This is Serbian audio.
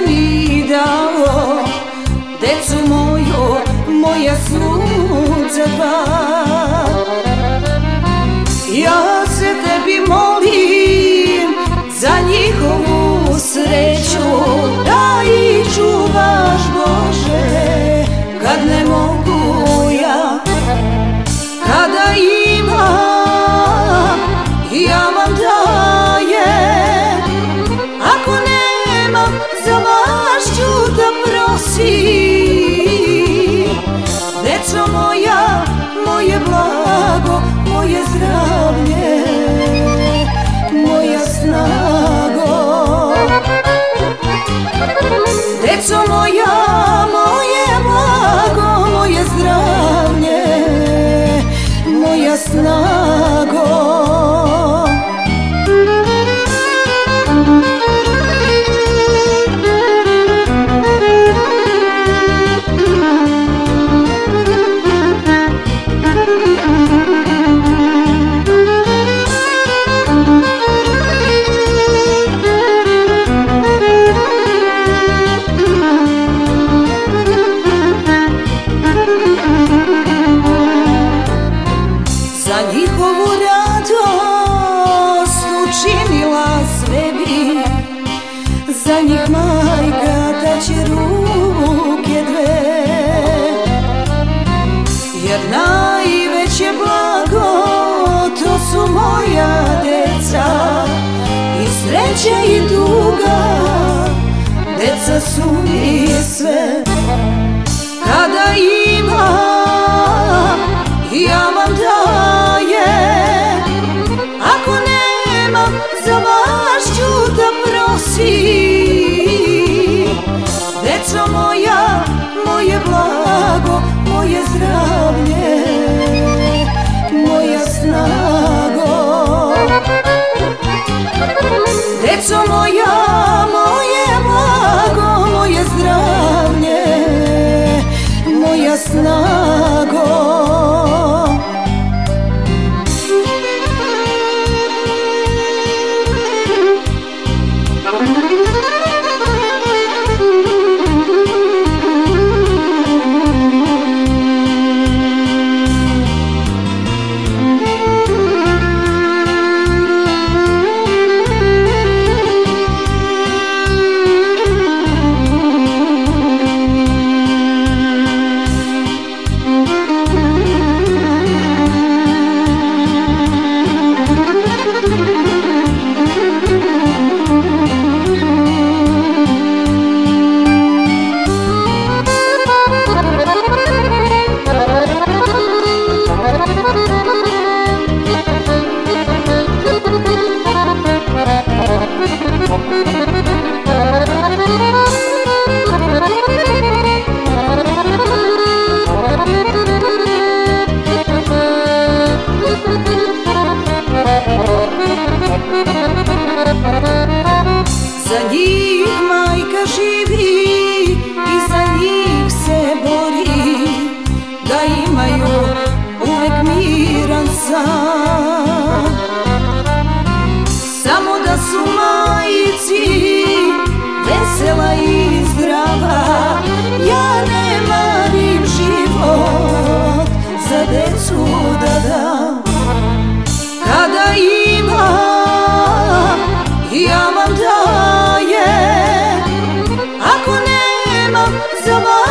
meni dao, deco mojo, moja sunce dva. Ja se tebi molim za njihovu sreću, da ih čuvaš Bože, kad ne mogu ja. Kada imam, ja vam dajem, ako nemam, za vas ću da prosim. Deco moja, moje blago, moje zdravlje, moja snago. Deco moja, moje blago, moje zdravlje, moja snago. Za njihovu radost učinila sve bi, za njih majka daće ruke dve. Jer najveće blago to su moja deca, i sreće i tuga, deca su mi sve. Kada imam, ja vam dajem, ako nemam, za vas ću da prosim. Deco moja, moje blago, moje zdravlje, moja snago. Deco moja, moje blago, moje zdravlje, moja snago. Za njih majka živi i za njih se bori, da imaju uvek miran san. Samo da su majici vesela i zdrava, ja ne marim život za decu da dam. Kada imam, ja vam dajem, ako nemam, za vas